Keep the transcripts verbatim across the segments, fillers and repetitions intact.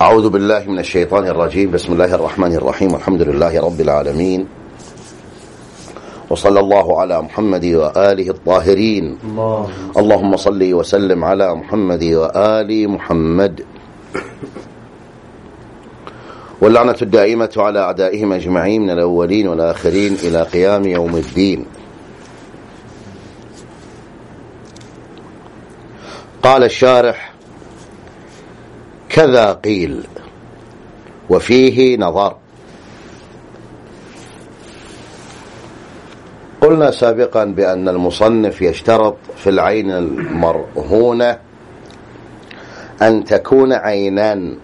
أعوذ بالله من الشيطان الرجيم. بسم الله الرحمن الرحيم. والحمد لله رب العالمين، وصلى الله على محمد وآله الطاهرين. الله. اللهم صل وسلم على محمد وآل محمد، واللعنة الدائمة على أعدائهم أجمعين من الأولين والآخرين إلى قيام يوم الدين. قال الشارح: كذا قيل وفيه نظر. قلنا سابقا بأن المصنف يشترط في العين المرهونة أن تكون عينان،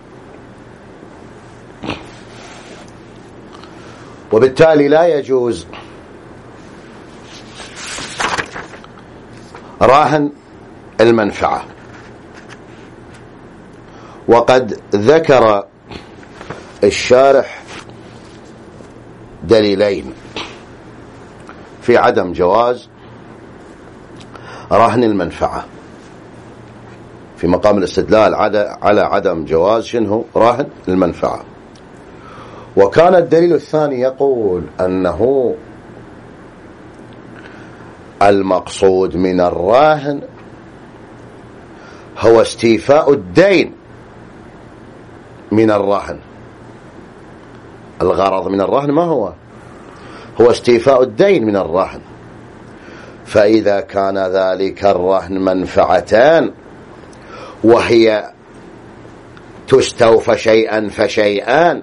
وبالتالي لا يجوز راهن المنفعة. وقد ذكر الشارح دليلين في عدم جواز رهن المنفعة في مقام الاستدلال على عدم جواز شنه رهن المنفعة. وكان الدليل الثاني يقول أنه المقصود من الراهن هو استيفاء الدين من الرهن. الغرض من الرهن ما هو؟ هو استيفاء الدين من الرهن. فإذا كان ذلك الرهن منفعتان وهي تستوفى شيئا فشيئان،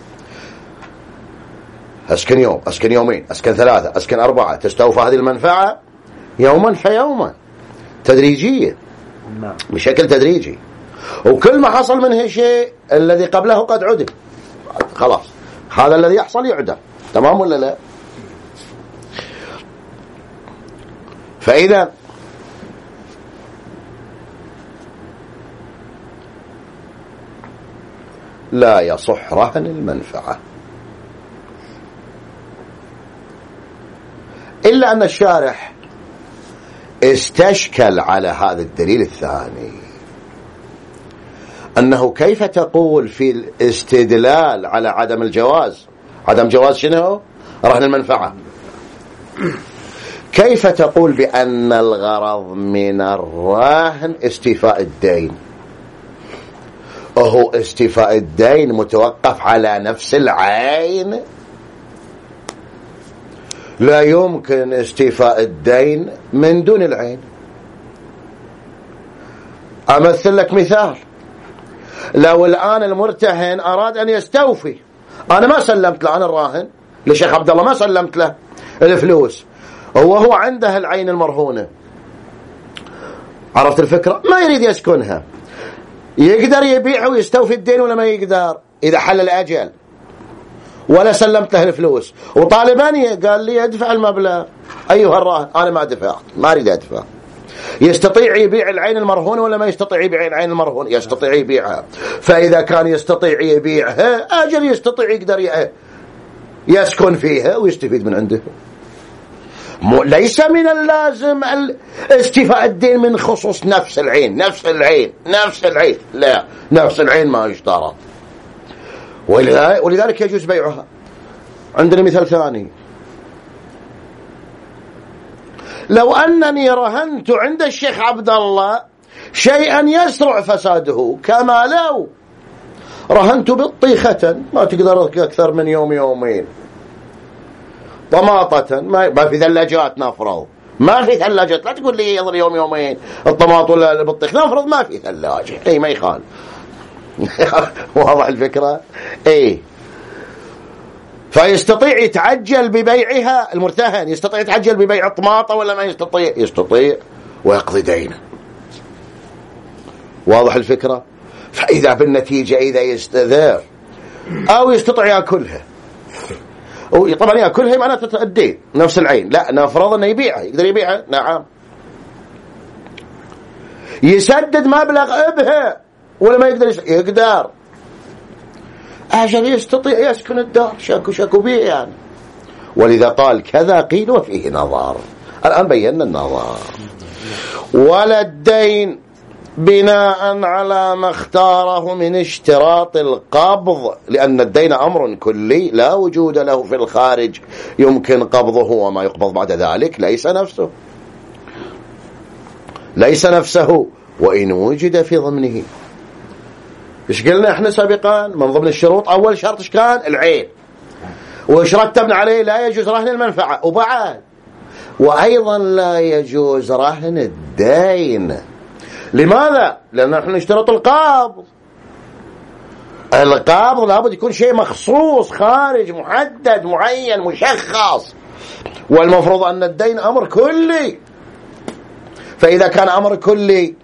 أسكن يوم، أسكن يومين، أسكن ثلاثة، أسكن أربعة، تستوفى هذه المنفعة يوما فيوما تدريجيا بشكل تدريجي، وكل ما حصل منه شيء الذي قبله قد عدم، خلاص هذا الذي يحصل يعدم. تمام ولا لا؟ فإذا لا يصح رهن المنفعة، إلا أن الشارح استشكل على هذا الدليل الثاني، أنه كيف تقول في الاستدلال على عدم الجواز، عدم جواز شنو؟ رهن المنفعة، كيف تقول بأن الغرض من الراهن استيفاء الدين؟ وهو استيفاء الدين متوقف على نفس العين، لا يمكن استيفاء الدين من دون العين. أمثل لك مثال: لو الآن المرتهن أراد أن يستوفي، أنا ما سلمت له، أنا الراهن لشيخ عبد الله ما سلمت له الفلوس، وهو عنده العين المرهونة، عرفت الفكرة؟ ما يريد يسكنها، يقدر يبيعه ويستوفي الدين ولا ما يقدر؟ إذا حل الأجل ولا سلمت له الفلوس وطالباني قال لي ادفع المبلغ، أيها الراهن أنا ما دفعت، ما أريد أدفع، يستطيع يبيع العين المرهونة ولا ما يستطيع يبيع العين المرهونة؟ يستطيع يبيعها. فإذا كان يستطيع يبيعها أجل يستطيع يقدر يسكن فيها ويستفيد من عنده. ليس من اللازم استيفاء الدين من خصوص نفس العين، نفس العين نفس العين لا، نفس العين ما يشترط، ولذلك يجوز بيعها. عندنا مثال ثاني: لو أنني رهنت عند الشيخ عبد الله شيئا يسرع فساده، كما لو رهنت بطيخة ما تقدر أكثر من يوم يومين، طماطة ما في ثلاجات، نفرض ما في ثلاجات، لا تقول لي يضر يوم يومين الطماط ولا البطيخ، نفرض ما في ثلاجة، اي ما يخال. واضح الفكرة؟ ايه، فيستطيع يتعجل ببيعها، المرتهن يستطيع يتعجل ببيع الطماطة ولا ما يستطيع؟ يستطيع، ويقضي دينه. واضح الفكرة؟ فإذا بالنتيجة إذا يستذر أو يستطيع يأكلها، طبعا يأكلها معناته الدين نفس العين، لا نفرض أنه يبيعها، يقدر يبيعها، نعم، يسدد مبلغ بها ولا ما يقدر؟ يقدر، أجل يستطيع يسكن الدار، شاكو شاكو بيه يعني. ولذا قال كذا قيل وفيه نظر. الآن بينا النظر. ولا الدين بناء على ما اختاره من اشتراط القبض، لأن الدين أمر كلي لا وجود له في الخارج يمكن قبضه، وما يقبض بعد ذلك ليس نفسه ليس نفسه وإن وجد في ضمنه. إيش قلنا إحنا سابقا من ضمن الشروط؟ أول شرط إيش كان؟ العين. وإيش رتبنا عليه؟ لا يجوز رهن المنفعة، وبعد وأيضا لا يجوز رهن الدين. لماذا؟ لأن نحن نشترط القابض. القابض لابد يكون شيء مخصوص خارج محدد معين مشخص، والمفروض أن الدين أمر كلي. فإذا كان أمر كلي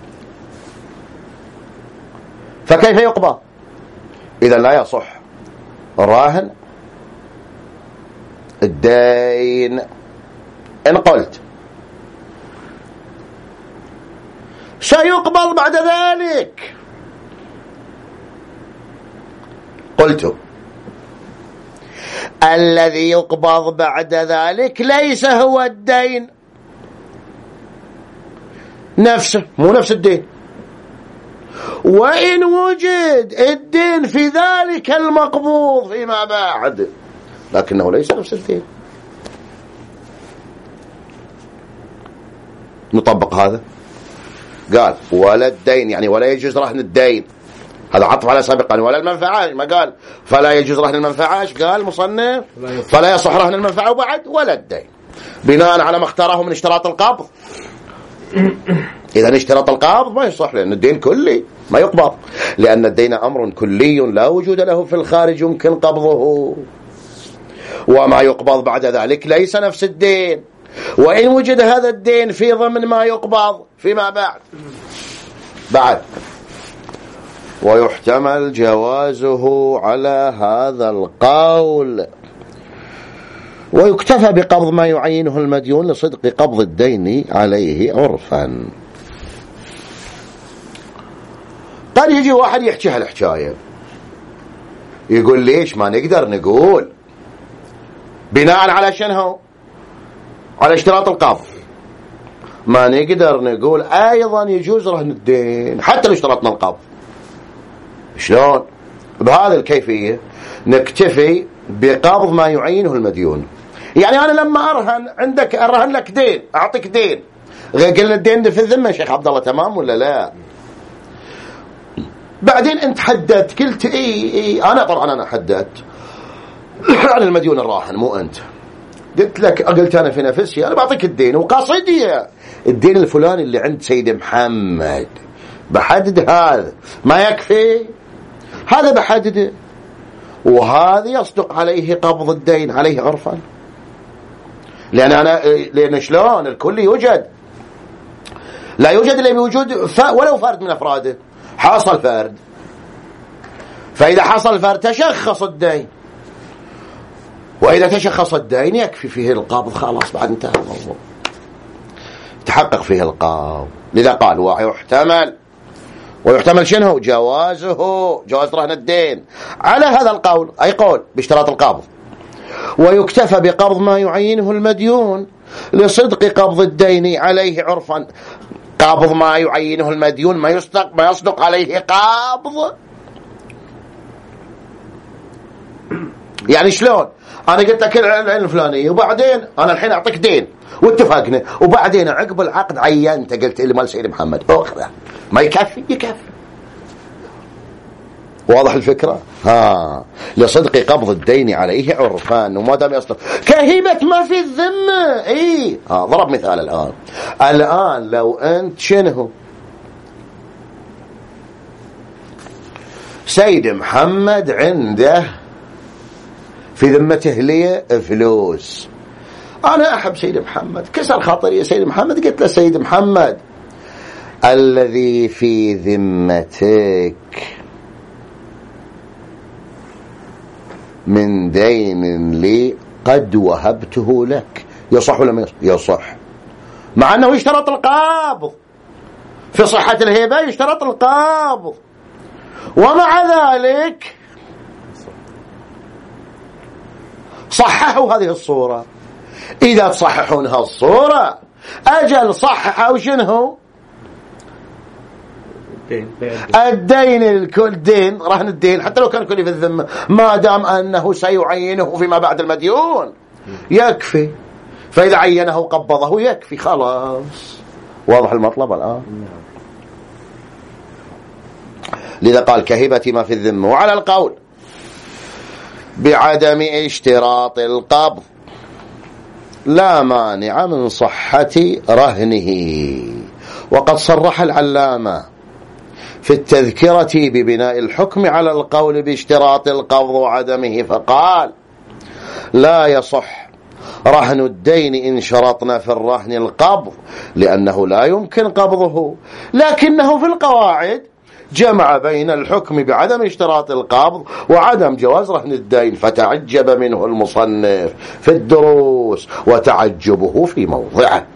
فكيف يقبض؟ إذا لا يصح راهن الدين. إن قلت سيقبض بعد ذلك، قلت الذي يقبض بعد ذلك ليس هو الدين نفسه، مو نفس الدين، وإن وجد الدين في ذلك المقبوض فيما بعد، لكنه ليس نفس الدين. نطبق هذا. قال ولا الدين، يعني ولا يجوز رهن الدين، هذا عطف على سابقا. ولا المنفعة، ما قال فلا يجوز رهن المنفعة، ايش قال مصنف؟ فلا يصح رهن المنفعة، وبعد ولا الدين، بناء على ما اختاره من اشتراط القبض. إذا اشتراط القبض ما يصح، لأن الدين كلي ما يقبض، لأن الدين أمر كلي لا وجود له في الخارج يمكن قبضه، وما يقبض بعد ذلك ليس نفس الدين، وإن وجد هذا الدين في ضمن ما يقبض فيما بعد بعد ويحتمل جوازه على هذا القول، ويكتفى بقبض ما يعينه المديون لصدق قبض الدين عليه عرفا. قد يجي واحد يحكي هالحكاية يقول ليش ما نقدر نقول بناء على شنو؟ على اشتراط القبض ما نقدر نقول أيضا يجوز رهن الدين حتى لو اشترطنا القبض. شلون؟ بهذه الكيفية نكتفي بقبض ما يعينه المديون. يعني أنا لما أرهن عندك، أرهن لك دين، أعطيك دين، قلنا الدين في الذمة شيخ عبد الله، تمام ولا لا؟ بعدين أنت حددت، قلت إيه إيه أنا طبعا أنا حددت عن المديون الراهن مو أنت، قلت لك، قلت أنا في نفسي أنا بعطيك الدين وقاصدي الدين الفلاني اللي عند سيد محمد، بحدد هذا ما يكفي، هذا بحدده، وهذا يصدق عليه قبض الدين عليه عرفا، لأن أنا لأن شلون الكل يوجد، لا يوجد إلا بوجود ولو فرد من أفراده، حصل فرد، فإذا حصل فرد تشخص الدين، وإذا تشخص الدين يكفي فيه القبض، خلاص بعد انتهى الموضوع، تحقق فيه القبض. لذا قال ويحتمل، ويحتمل شنو؟ جوازه، جواز رهن الدين على هذا القول، أي قول باشتراط القبض، ويكتفى بقبض ما يعينه المديون لصدق قبض الدين عليه عرفا. قبض ما يعينه المديون ما يصدق ما يصدق عليه قبض. يعني شلون؟ أنا قلت لك العين الفلانية، وبعدين أنا الحين أعطيك دين واتفقنا، وبعدين عقب العقد عينت قلت لي مال سيد محمد أخذه، ما يكفي؟ يكفي. واضح الفكرة؟ ها، لصدق قبض الدين عليه عرفان، وما دام يصدق كهبة ما في الذمة. إيه، ها ضرب مثال الآن. الآن لو أنت شنو؟ سيد محمد عنده في ذمته لي فلوس، أنا أحب سيد محمد، كسر خاطري يا سيد محمد، قلت له سيد محمد الذي في ذمتك من دين لي قد وهبته لك، يصح ولا ما يصح؟ يصح، مع أنه يشترط القابض في صحة الهبة، يشترط القابض، ومع ذلك صححوا هذه الصورة. إذا تصححون هالصورة أجل صححوا شنو؟ الدين الكل دين رهن الدين حتى لو كان كله في الذمة ما دام أنه سيعينه فيما بعد المديون يكفي، فإذا عينه قبضه يكفي خلاص. واضح المطلب الآن؟ لذا قال كهبة ما في الذمة. وعلى القول بعدم اشتراط القبض لا مانع من صحة رهنه. وقد صرح العلامة في التذكرة ببناء الحكم على القول باشتراط القبض وعدمه فقال لا يصح رهن الدين إن شرطنا في الرهن القبض لأنه لا يمكن قبضه، لكنه في القواعد جمع بين الحكم بعدم اشتراط القبض وعدم جواز رهن الدين، فتعجب منه المصنف في الدروس وتعجبه في موضعه.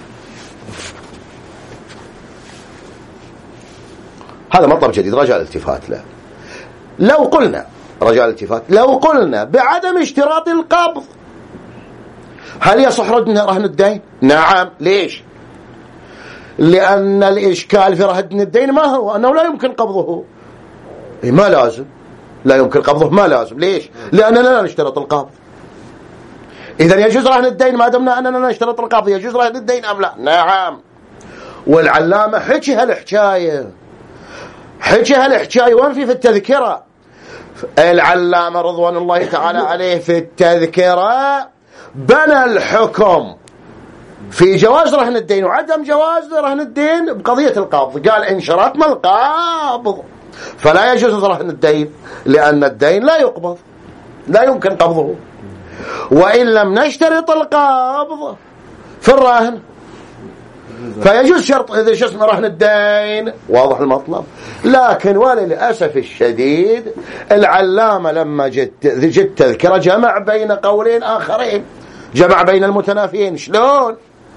هذا مطلب جديد رجاء الالتفات له. لو قلنا رجاء الالتفات لو قلنا بعدم اشتراط القبض هل يصح رهن الدين؟ نعم. ليش؟ لأن الإشكال في رهن الدين ما هو أنه لا يمكن قبضه. ما لازم لا يمكن قبضه، ما لازم. ليش؟ لأننا لا نشترط القبض. إذا يجوز رهن الدين ما دمنا أننا نشترط القبض. يجوز رهن الدين أم لا؟ نعم. والعلامة حكي هالحكاية حكي هالحكاية وين في في التذكرة. العلامة رضوان الله تعالى عليه في التذكرة بنى الحكم في جواز رهن الدين وعدم جواز رهن الدين بقضية القبض. قال إن شرطنا القبض فلا يجوز رهن الدين لأن الدين لا يقبض، لا يمكن قبضه، وإن لم نشترط القبض في الرهن فيجوز شرط إذا شسم رهن الدين. واضح المطلب؟ لكن وللأسف الشديد العلامة لما جت جت تذكرة جمع بين قولين آخرين، جمع بين المتنافيين. شلون؟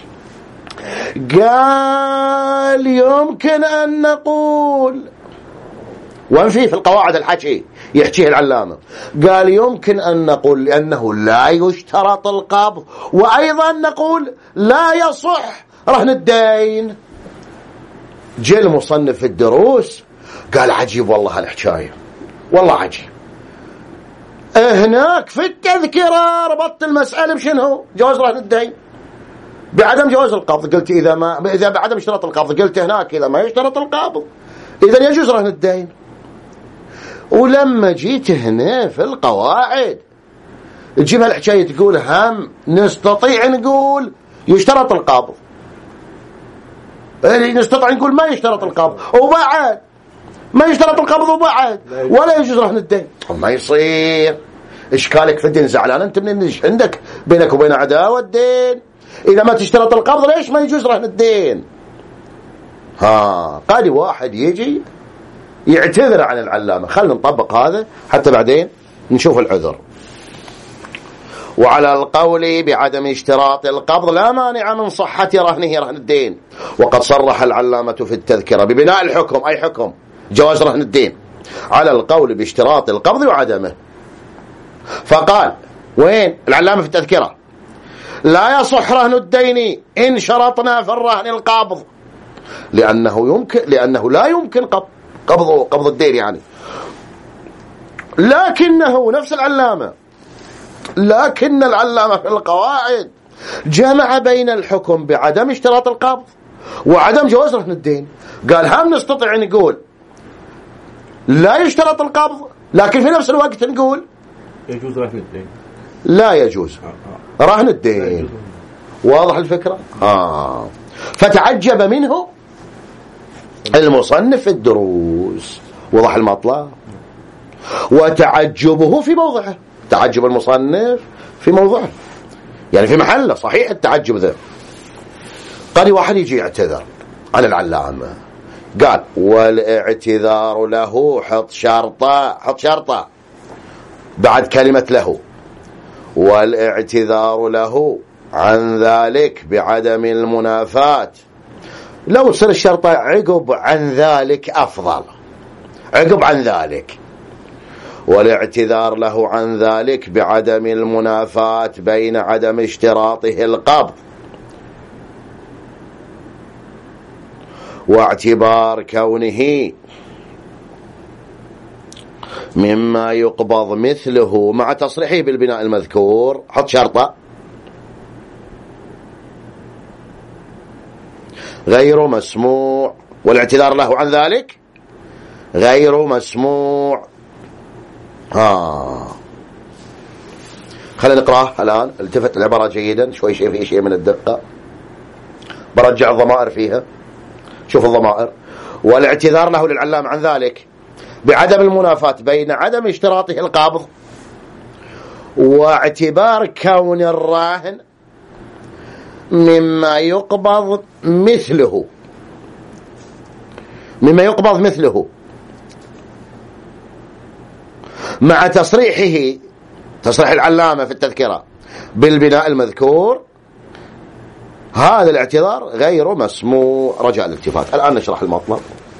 قال يمكن أن نقول وين فيه في القواعد الحكي يحكيه العلامة، قال يمكن أن نقول لأنه لا يشترط القبض وأيضا نقول لا يصح رهن الدين. جاء المصنف في الدروس قال عجيب والله هالحكاية، والله عجيب. هناك في التذكرة ربطت المسألة بشنو؟ جواز رهن الدين بعدم جواز القبض. قلت إذا ما إذا بعدم اشتراط القبض، قلت هناك إذا ما يشترط القبض إذا يجوز رهن الدين. ولما جيت هنا في القواعد تجيب هالحكاية تقول هم نستطيع نقول يشترط القبض، نستطيع نقول ما يشترط القبض وبعد ما يشترط القبض وبعد ولا يجوز رهن الدين. ما يصير. إشكالك في الدين زعلان أنت من إيش عندك بينك وبين عداوة الدين؟ إذا ما تشترط القبض ليش ما يجوز رهن الدين؟ ها قال واحد يجي يعتذر عن العلامة. خلنا نطبق هذا حتى بعدين نشوف العذر. وعلى القول بعدم اشتراط القبض لا مانع من صحة رهنه رهن الدين. وقد صرح العلامة في التذكرة ببناء الحكم أي حكم جواز رهن الدين على القول باشتراط القبض وعدمه فقال وين العلامة في التذكرة لا يصح رهن الدين إن شرطنا في الرهن القبض لأنه يمكن لأنه لا يمكن قبض قبض قبض الدين يعني. لكنه نفس العلامة لكن العلامة في القواعد جمع بين الحكم بعدم اشتراط القبض وعدم جواز رهن الدين. قال هم نستطيع نقول لا يشترط القبض لكن في نفس الوقت نقول يجوز رهن الدين، لا يجوز رهن الدين. واضح الفكرة؟ آه. فتعجب منه المصنف في الدروس. وضح المطلب؟ وتعجبه في موضعه. تعجب المصنف في موضعه يعني في محله صحيح التعجب ذا. قال واحد يجي يعتذر عن العلامة قال والاعتذار له حط شرطة حط شرطة بعد كلمة له والاعتذار له عن ذلك بعدم المنافاة. لو تصير الشرطة عقب عن ذلك أفضل، عقب عن ذلك. والاعتذار له عن ذلك بعدم المنافاة بين عدم اشتراطه القبض واعتبار كونه مما يقبض مثله مع تصريحه بالبناء المذكور، حط شرطة، غير مسموع، والاعتذار له عن ذلك غير مسموع. ها خلينا نقرأه الآن، التفت العبارة جيدا، شوي شيء في شيء من الدقة، برجع الضمائر فيها. شوف الضمائر: والاعتذار له للعلام عن ذلك بعدم المنافاة بين عدم اشتراطه القبض واعتبار كون الراهن مما يقبض مثله مما يقبض مثله مع تصريحه، تصريح العلامة في التذكرة بالبناء المذكور، هذا الاعتذار غير مسموع. رجاء الالتفات. الآن نشرح المطلب.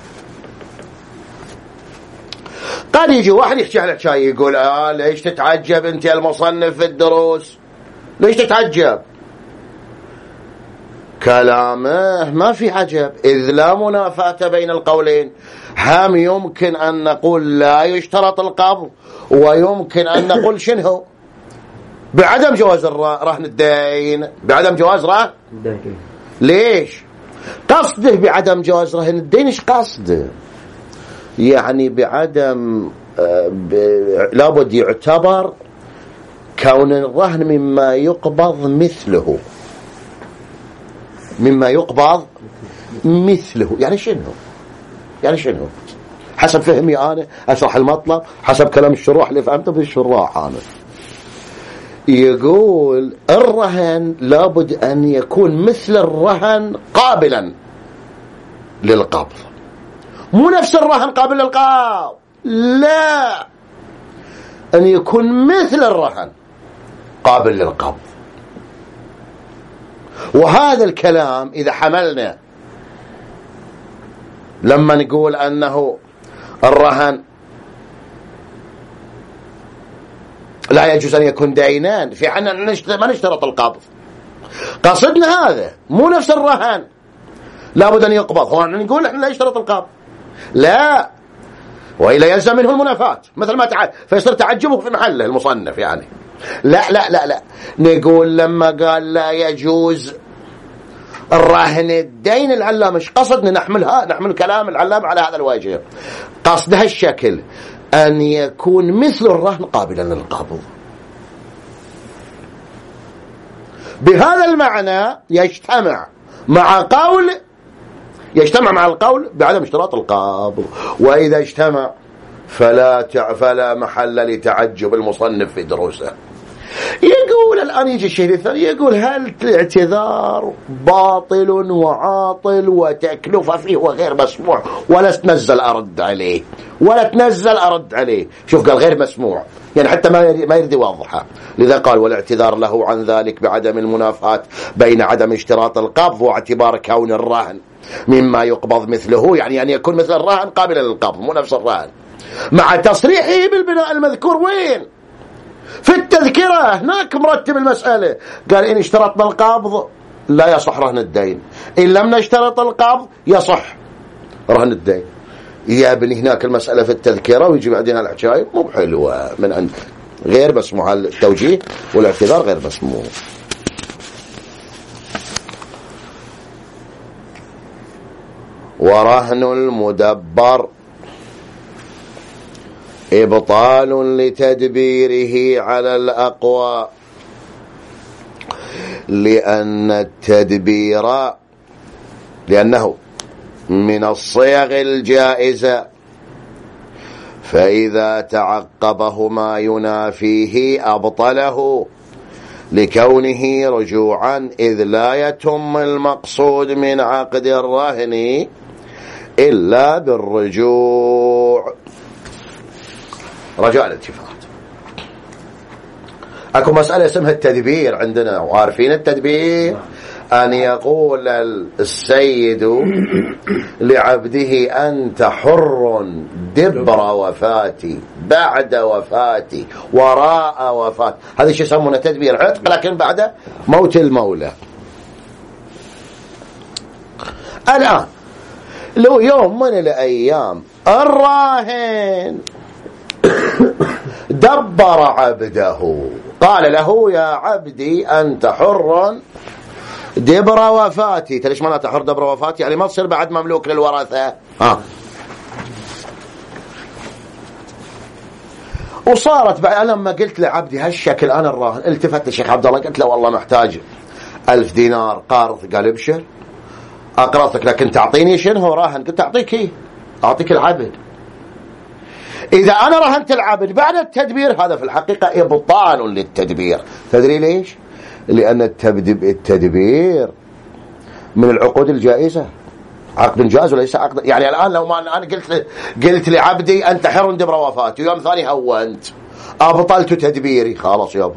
قد يجي واحد يحكي على الحكاية يقول آه ليش تتعجب انت المصنف في الدروس؟ ليش تتعجب؟ كلامه ما في عجب، إذ لا منافاة بين القولين. هم يمكن أن نقول لا يشترط القبض، ويمكن أن نقول شنو؟ بعدم جواز رهن الدين، بعدم جواز رهن. ليش؟ قصده بعدم جواز رهن الدين ايش قصده؟ يعني بعدم ب... لابد يعتبر كون الرهن مما يقبض مثله، مما يقبض مثله يعني شنو؟ يعني شنو؟ حسب فهمي أنا أشرح المطلب حسب كلام الشراح اللي فهمته بالشراح. أنا يقول الرهن لابد أن يكون مثل الرهن قابلا للقبض، مو نفس الرهن قابل للقبض، لا، أن يكون مثل الرهن قابل للقبض. وهذا الكلام إذا حملنا لما نقول أنه الرهن لا يجوز أن يكون دينان، في حنا ما نشترط القبض، قصدنا هذا مو نفس الرهن لابد أن يقبض. هو نقول احنا لا يشترط القبض، لا، وإلا يلزم منه المنافاة مثل ما تعال، فيصير تعجبه في محله المصنف. يعني لا لا لا لا نقول لما قال لا يجوز الراهن الدين، العلامة مش قصدنا نحملها، نحمل كلام العلامة على هذا الوجه، قصدها الشكل أن يكون مثل الرهن قابلا للقبض. بهذا المعنى يجتمع مع قول يجتمع مع القول بعدم اشتراط القبض، وإذا اجتمع فلا فلا محل لتعجب المصنف في دروسه. يقول الآن يجي الشيء الثاني، يقول هل الاعتذار باطل وعاطل وتكلفة فيه وغير مسموع، ولا تنزل أرد عليه ولا تنزل أرد عليه. شوف قال غير مسموع، يعني حتى ما ما يريد يوضحها، لذا قال والاعتذار له عن ذلك بعدم المنافاة بين عدم اشتراط القبض واعتبار كون الرهن مما يقبض مثله، يعني أن يكون مثل الرهن قابلا للقبض مو نفس الرهن، مع تصريحه بالبناء المذكور. وين؟ في التذكرة هناك مرتب المسألة، قال إن اشترطنا القبض لا يصح رهن الدين، إن لم نشترط القبض يصح رهن الدين. يا ابني هناك المسألة في التذكرة ويجي بعدين الحكاية مو حلوة من عند غير مسموع، التوجيه والاعتذار غير مسموع. ورهن المدبر إبطال لتدبيره على الأقوى، لأن التدبير لأنه من الصيغ الجائزة، فإذا تعقبه ما ينافيه أبطله لكونه رجوعا، إذ لا يتم المقصود من عقد الرهن إلا بالرجوع. رجاء الالتفات. اكو مسألة اسمها التدبير عندنا، وعارفين التدبير أن يقول السيد لعبده أنت حر دبر وفاتي، بعد وفاتي، وراء وفاتي. هذا الشيء يسمونه تدبير عتق، لكن بعد موت المولى. الآن لو يوم من الأيام الراهن دبر عبده، قال له يا عبدي أنت حر دبر وفاتي. ليش معناته حر دبر وفاتي؟ يعني ما تصير بعد مملوك للورثة. ها وصارت بعد لما قلت لعبدي هالشكل أنا الراهن، التفت الشيخ عبد الله قلت له والله محتاج ألف دينار قارض. قال ابشر أقرضتك لكن تعطيني شنو راهن؟ قلت أعطيك إيه؟ أعطيك العبد. إذا أنا رهنت العبد بعد التدبير هذا في الحقيقة إبطال للتدبير. تدري ليش؟ لأن التدبير من العقود الجائزة، عقد جائز وليس عقد. يعني الآن لو ما أنا قلت قلت لعبدي أنت حر دبر وفاتي ويوم ثاني هونت أبطلت تدبيري، خلاص يا بطل.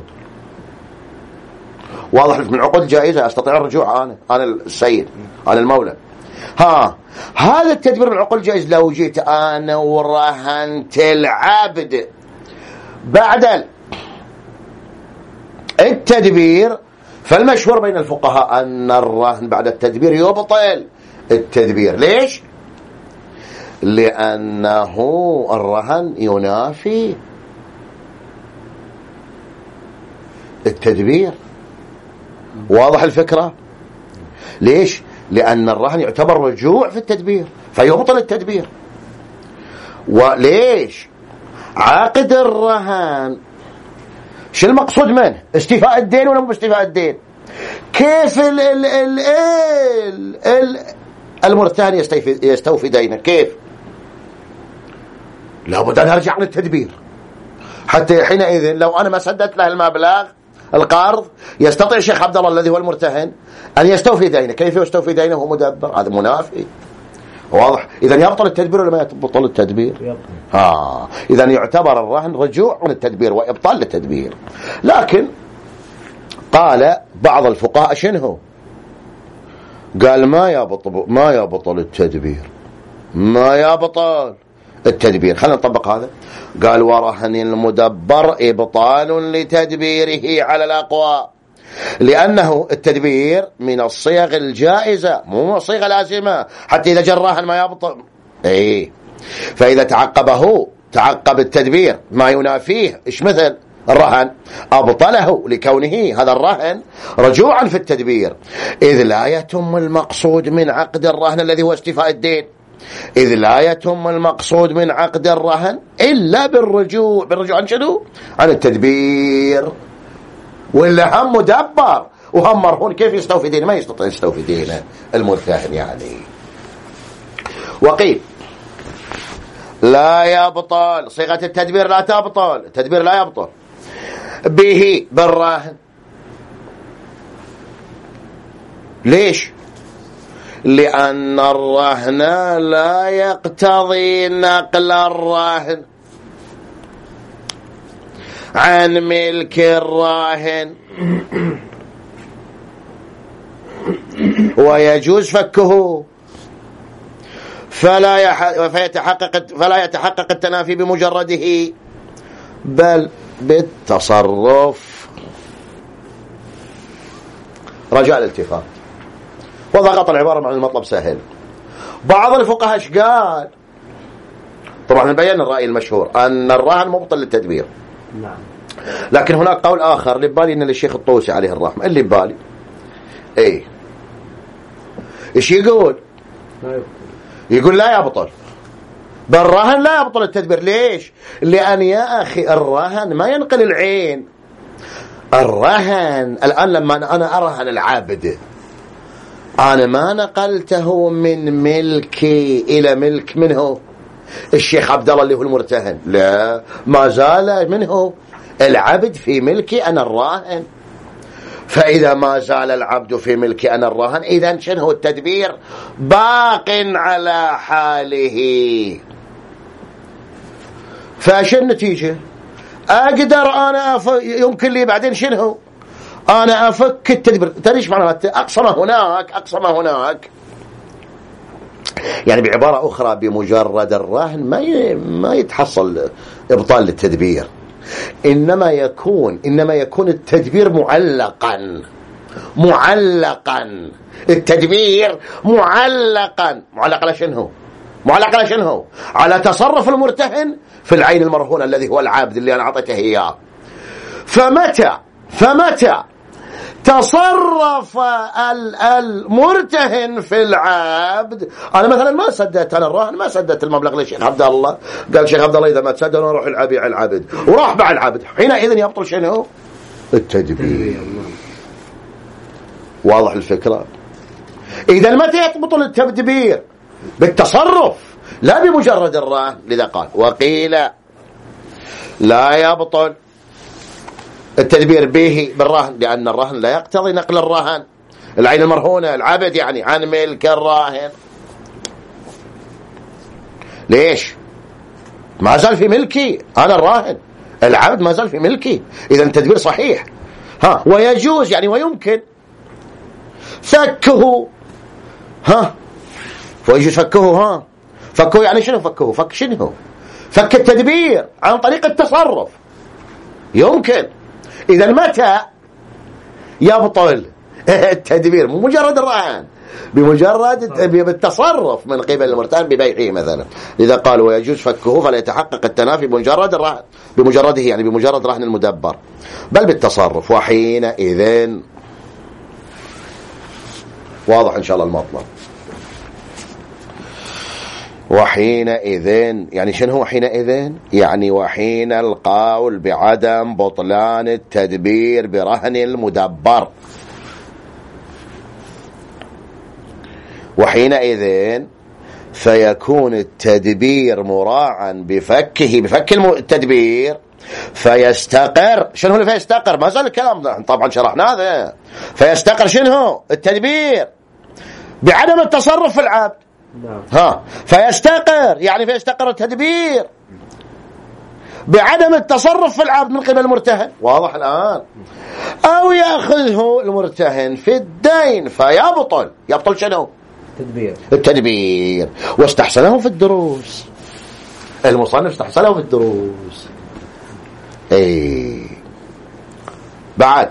واضح لك من عقود الجائزة أستطيع الرجوع أنا أنا السيد أنا المولى. ها هذا التدبير من عقود الجائزة لو جيت أنا ورهنت العبد بعد التدبير، فالمشهور بين الفقهاء أن الرهن بعد التدبير يبطل التدبير. ليش؟ لأنه الرهن ينافي التدبير. واضح الفكرة؟ ليش؟ لأن الرهن يعتبر رجوع في التدبير فيبطل التدبير. وليش؟ عقد الرهن شو المقصود منه؟ استيفاء الدين ولا مو باستيفاء الدين؟ كيف ال ال ال ال ال المرتهن يستوفي, يستوفي دينه؟ كيف؟ لابد أن أرجع للتدبير حتى حينئذ لو أنا ما سددت له المبلغ القرض يستطيع الشيخ عبد الله الذي هو المرتهن أن يستوفي دينه. كيف يستوفي دينه وهو مدبر؟ هذا منافي. واضح؟ إذن يبطل التدبير ولا ما يبطل التدبير؟ ها إذن يعتبر الرهن رجوع من التدبير وإبطال التدبير. لكن قال بعض الفقهاء شنو؟ قال ما يبطل ما يبطل التدبير ما يبطل التدبير. خلينا نطبق هذا. قال ورهن المدبر إبطال لتدبيره على الأقوى، لأنه التدبير من الصيغ الجائزة مو صيغة لازمة حتى إذا جاء الراهن ما يبطل. إيه فإذا تعقبه تعقب التدبير ما ينافيه إيش مثل الرهن أبطله لكونه هذا الرهن رجوعا في التدبير، إذ لا يتم المقصود من عقد الرهن الذي هو استيفاء الدين، إذ لا يتم المقصود من عقد الرهن إلا بالرجوع بالرجوع عن شنو؟ عن التدبير. ولا هم مدبر وهم مرهون كيف يستوفي دينه؟ ما يستطيع يستوفي دينه المرتهن. يعني وقيل لا يبطل صيغة التدبير لا تبطل، التدبير لا يبطل به بالراهن. ليش؟ لأن الرهن لا يقتضي نقل الراهن عن ملك الراهن ويجوز فكه، فلا يح... فيتحقق فلا يتحقق التنافي بمجرده بل بالتصرف. رجاء الالتفات وضغط العبارة مع المطلب سهل. بعض الفقهاء ايش قال؟ طبعا نبين الرأي المشهور أن الرهن مبطل للتدبير. نعم. لكن هناك قول آخر اللي ببالي إن للشيخ الطوسي عليه الرحمة اللي ببالي ايه ايش يقول؟ يقول لا يبطل بالرهن لا يبطل التدبير. ليش؟ لأن يا أخي الرهن ما ينقل العين. الرهن الآن لما أنا أرهن العابد أنا ما نقلته من ملكي إلى ملك منه الشيخ عبد الله اللي هو المرتهن، لا ما زال منه العبد في ملكي أنا الراهن. فإذا ما زال العبد في ملكي أنا الراهن إذن شنو التدبير باق على حاله. فايش النتيجة؟ أقدر أنا أف... يمكن لي بعدين شنو أنا أفك التدبير. تريش معناه أقصى ما هناك أقصى ما هناك يعني بعبارة أخرى بمجرد الرهن ما ي... ما يتحصل إبطال للتدبير، إنما يكون إنما يكون التدبير معلقا معلقا، التدبير معلقا. معلق على شنو؟ معلق على شنو؟ على تصرف المرتهن في العين المرهون الذي هو العبد اللي أنا أعطيته إياه. فمتى فمتى تصرف المرتهن في العبد، أنا مثلا ما سددت، أنا الراهن ما سددت المبلغ للشيخ عبد الله، قال شيخ عبد الله إذا ما تسدد أنا أروح العبيع العبد، وراح باع العبد، حينئذ يبطل شنو؟ التدبير. واضح الفكرة؟ إذا متى يبطل التدبير؟ بالتصرف لا بمجرد الراهن. لذا قال وقيل لا يبطل التدبير به بالرهن، لأن الرهن لا يقتضي نقل الرهن، العين المرهونة العبد يعني عن ملك الراهن. ليش؟ ما زال في ملكي أنا الراهن، العبد ما زال في ملكي، إذا التدبير صحيح. ها ويجوز يعني ويمكن فكه. ها ويجوز فكه. ها فكه يعني شنو؟ فكه فك شنو؟ فك التدبير عن طريق التصرف يمكن. إذا متى يبطل التدبير؟ مجرد الرهن، بمجرد بالتصرف من قبل المرتهن ببيعه مثلا. لذا قال ويجوز فكه فلا يتحقق التنافي بمجرد الرهن، بمجرده يعني بمجرد رهن المدبر، بل بالتصرف. وحينئذ واضح إن شاء الله المطلب. وحينئذ يعني شنو هو حينئذ؟ يعني وحين القول بعدم بطلان التدبير برهن المدبر. وحينئذ فيكون التدبير مراعا بفكه بفك التدبير فيستقر. شنو هو اللي فيستقر؟ ما زال الكلام ده طبعا شرحنا هذا. فيستقر شنو التدبير؟ بعدم التصرف في العبد. ها فيستقر يعني فيستقر التدبير بعدم التصرف في العبد من قبل المرتهن. واضح الآن؟ أو يأخذه المرتهن في الدين فيبطل. يبطل شنو؟ التدبير. التدبير. واستحسنه في الدروس، المصنف استحسنه في الدروس. اي بعد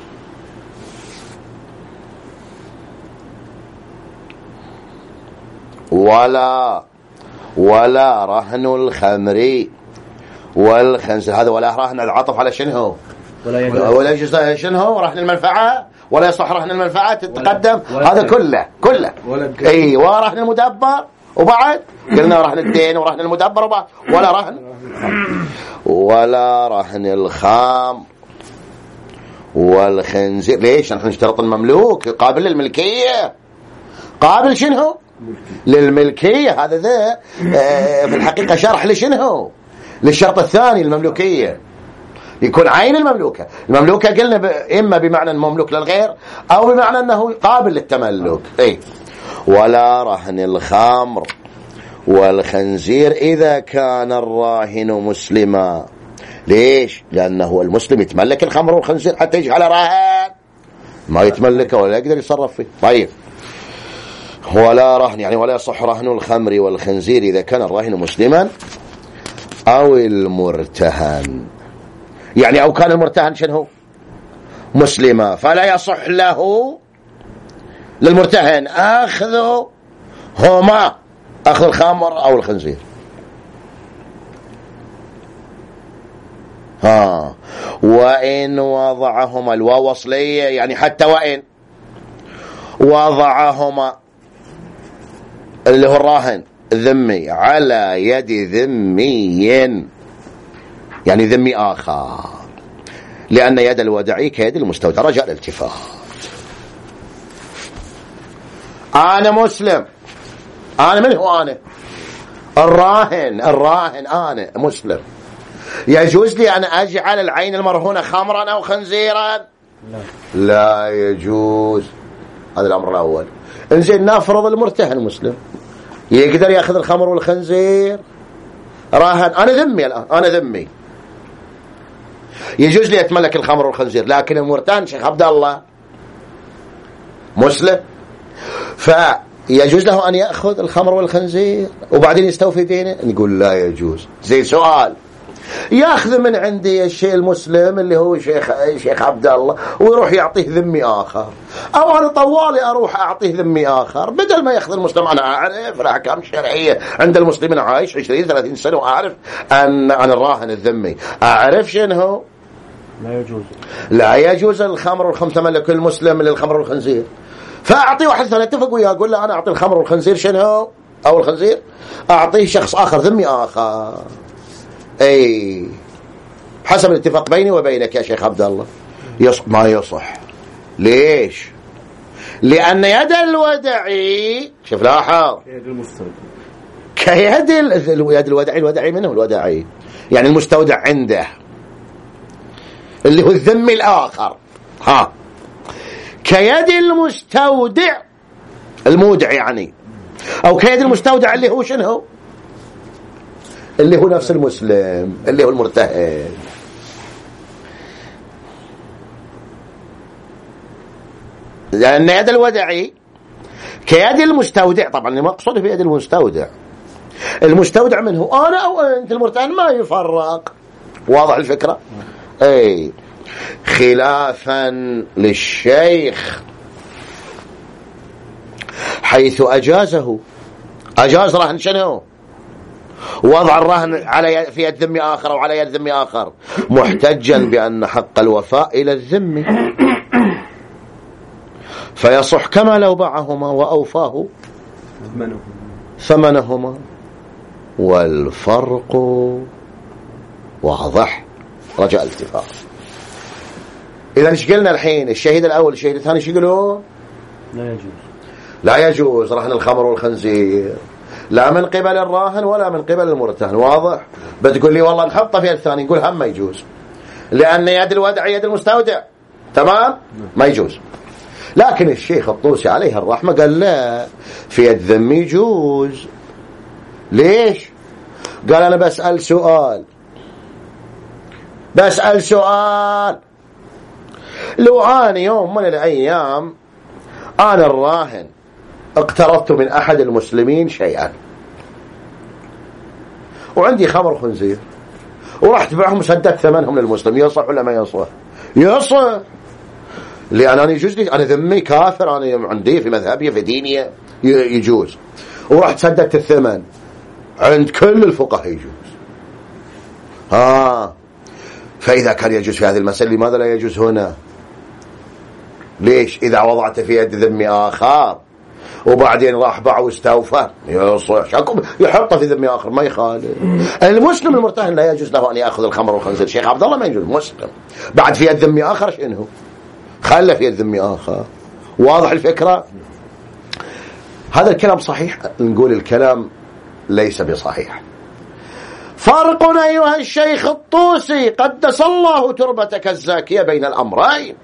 ولا ولا رهن الخمر والخنزير. هذا ولا رهن العطف على شنو؟ ولا يجوز شنو؟ رهن المنفعة، ولا يصح رهن المنفعة تتقدم. هذا كله كله اي. ورهن المدبر، وبعد قلنا رهن الدين ورهن المدبر، وبعد ولا رهن ولا رهن الخام والخنزير. ليش؟ نحن نشترط المملوك قابل للملكية. قابل شنو؟ للملكية. هذا ذا في الحقيقة شرح لشنو؟ للشرط الثاني المملوكية، يكون عين المملوكة. المملوكة قلنا ب... إما بمعنى مملوك للغير أو بمعنى أنه قابل للتملك. أي ولا رهن الخمر والخنزير إذا كان الراهن مسلما. ليش؟ لأنه المسلم يتملك الخمر والخنزير حتى يجي على راهن ما يتملكه ولا يقدر يتصرف فيه. طيب ولا رهن يعني ولا يصح رهن الخمر والخنزير إذا كان الراهن مسلما أو المرتهن. يعني أو كان المرتهن شنو؟ مسلما، فلا يصح له للمرتهن أخذ هما أخذ الخمر أو الخنزير. ها وإن وضعهما الواو وصلية يعني حتى وإن وضعهما اللي هو الراهن ذمي على يد ذمي يعني ذمي آخر، لأن يد الودعي كيد المستودع. رجاء الالتفات. أنا مسلم، أنا من هو؟ أنا الراهن. الراهن أنا مسلم. يجوز لي أن أجعل العين المرهونة خمرا أو خنزيرا؟ لا, لا يجوز. هذا الأمر الأول. انزين نفرض المرتهن مسلم، يقدر يأخذ الخمر والخنزير راهن. أنا ذمي الآن، أنا ذمي، يجوز لي أتملك الخمر والخنزير، لكن المرتهن شيخ عبد الله مسلم، فيجوز له أن يأخذ الخمر والخنزير وبعدين يستوفي دينه؟ نقول لا يجوز. زي سؤال ياخذ من عندي الشيء المسلم اللي هو شيخ شيخ عبد الله ويروح يعطيه ذمي آخر، أو أنا طوالي أروح أعطيه ذمي آخر، بدل ما يأخذ المسلم. أنا أعرف الأحكام الشرعية عند المسلمين، عايش عشرين ثلاثين سنة وأعرف أن أنا الراهن الذمي، أعرف شنو لا يجوز لا يجوز الخمر والخمسة ملك المسلم للخمر والخنزير. فأعطي واحد ثاني اتفق وياه، أقول له أنا أعطي الخمر والخنزير شنو أو الخنزير، أعطيه شخص آخر ذمي آخر، أي حسب الاتفاق بيني وبينك يا شيخ عبد الله. يصح ما يصح؟ ليش؟ لأن يد الودعي، شوف لاحظ، كيد المستودع كيد يد الودعي. الودعي منه الودعي يعني المستودع عنده اللي هو الذمي الآخر، ها كيد المستودع المودع يعني، أو كيد المستودع اللي هو شنو؟ اللي هو نفس المسلم اللي هو المرتهن. لأن يد الودعي كيد المستودع، طبعا ما أقصده بيد المستودع، المستودع منه أنا أو أنت المرتهن ما يفرق. واضح الفكرة؟ أي خلافا للشيخ حيث أجازه، أجاز رهن شنو؟ وضع الرهن على في يد ذمي آخر أو على يد ذمي آخر، محتجا بأن حق الوفاء إلى الذمي، فيصح كما لو باعهما وأوفاه ثمنهما، والفرق واضح رجاء الاتفاق. إذا ايش قلنا الحين؟ الشهيد الأول الشهيد الثاني ايش يقولون؟ لا يجوز لا يجوز رهن الخمر والخنزير، لا من قبل الراهن ولا من قبل المرتهن. واضح؟ بتقول لي والله نحطه في الثاني، نقول هم ما يجوز، لأن يد الودع يد المستودع، تمام؟ ما يجوز. لكن الشيخ الطوسي عليه الرحمة قال لا، في يد ذمي يجوز. ليش؟ قال أنا بسأل سؤال بسأل سؤال لو أنا يوم من الأيام أنا الراهن اقترضت من أحد المسلمين شيئا وعندي خمر خنزير ورحت بعهم سددت ثمنهم للمسلم، يصح ولا ما يصح؟ يصح، لأن أنا يجوز لي، أنا ذمي كافر، أنا عندي في مذهبي في ديني يجوز، ورحت سددت الثمن، عند كل الفقهاء يجوز. ها فإذا كان يجوز في هذه المسألة لماذا لا يجوز هنا؟ ليش؟ إذا وضعت في يد ذمي آخر وبعدين راح باع واستوفى يصح، يحطه في ذمي آخر ما يخالف. المسلم المرتهن لا يجوز له أن يأخذ الخمر والخنزير. شيخ عبد الله ما يجوز مسلم بعد في يد ذمي آخر شنو؟ خلى في يد ذمي آخر. واضح الفكرة؟ هذا الكلام صحيح؟ نقول الكلام ليس بصحيح. فرق أيها الشيخ الطوسي قدس الله تربتك الزاكية بين الأمرين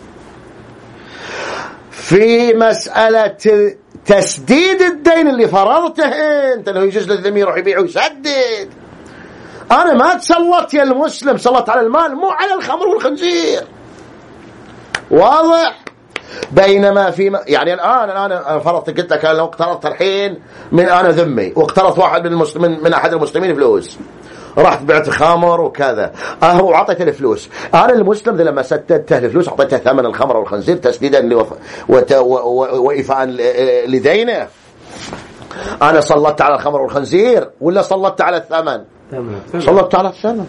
في مسألة تسديد الدين اللي فرضته انت، لو يجوز للذمي يروح يبيع ويسدد. انا ما تسلطت يا المسلم، سلطت على المال مو على الخمر والخنزير. واضح؟ بينما في يعني الان انا فرضت، قلت لك لو اقترضت الحين من انا ذمي واقترضت واحد من المسلمين من احد المسلمين فلوس، رحت بعت خمر وكذا، اهو عطيته الفلوس، انا المسلم لما سددته الفلوس اعطيته ثمن الخمر والخنزير تسديدا لوف... وت... وإيفاء لدينه. انا سلطت على الخمر والخنزير ولا سلطت على الثمن؟ سلطت على الثمن.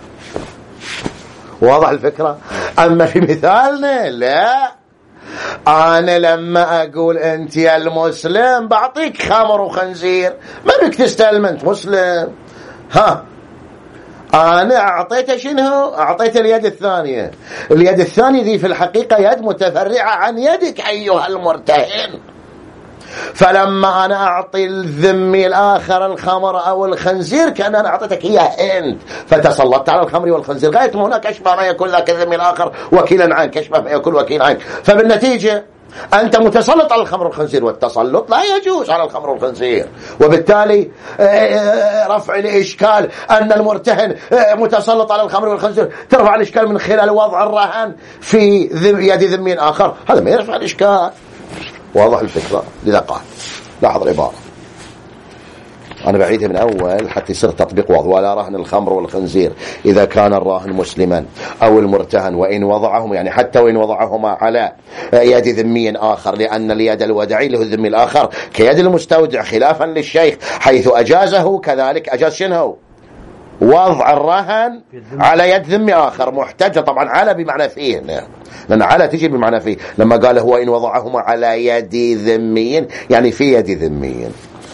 واضح الفكرة؟ اما في مثالنا لا، أنا لما أقول أنت يا المسلم بعطيك خمر وخنزير ما بك تستلم أنت مسلم، ها أنا أعطيته شنو؟ أعطيته اليد الثانية. اليد الثانية دي في الحقيقة يد متفرعة عن يدك أيها المرتهن، فلما أنا أعطي الذمي الآخر الخمر أو الخنزير كأن أنا أعطيتك إياه أنت، فتسلطت على الخمر والخنزير غاية ما هناك أشبه ما يكون ذاك الذمي الآخر وكيلا عنك، أشبه ما يكون وكيل عنك، فبالنتيجة أنت متسلط على الخمر والخنزير، والتسلط لا يجوز على الخمر والخنزير، وبالتالي رفع الإشكال أن المرتهن متسلط على الخمر والخنزير ترفع الإشكال من خلال وضع الرهن في يد ذمي آخر، هذا ما يرفع الإشكال. واضح الفكرة؟ لذا قال لاحظ العبارة أنا بعيدها من أول حتى يصير تطبيق واضح. ولا رهن الخمر والخنزير إذا كان الراهن مسلما أو المرتهن وإن وضعهم، يعني حتى وإن وضعهما على يد ذمي آخر، لأن اليد الودعي له الذمي الآخر كيد المستودع، خلافا للشيخ حيث أجازه كذلك أجاز شنو وضع الرهن على يد ذمي آخر محتجة. طبعا على بمعنى فيه، لأن على تجي بمعنى فيه، لما قال هو إن وضعهما على يد ذمي يعني في يد ذمي.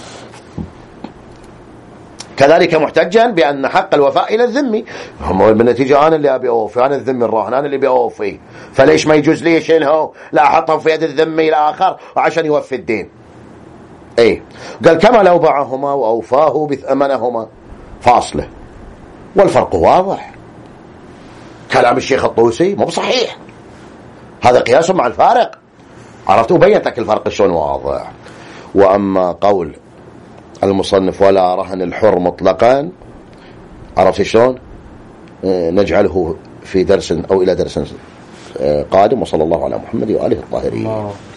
كذلك محتجا بأن حق الوفاء إلى الذمي، هم بالنتيجة أنا اللي أبي أوفي، أنا الذمي الراهن أنا اللي بأوفي، فليش ما يجوز لي شنو لا أحطهم في يد الذمي الآخر عشان يوفي الدين. إيه قال كما لو باعهما وأوفاه بثمنهما فاصله، والفرق واضح. كلام الشيخ الطوسي مو صحيح، هذا قياس مع الفارق، عرفت وبينت لك الفرق شلون واضح. وأما قول المصنف ولا رهن الحر مطلقا، عرفت شلون؟ نجعله في درس أو إلى درس قادم. وصلى الله على محمد وآله الطاهرين.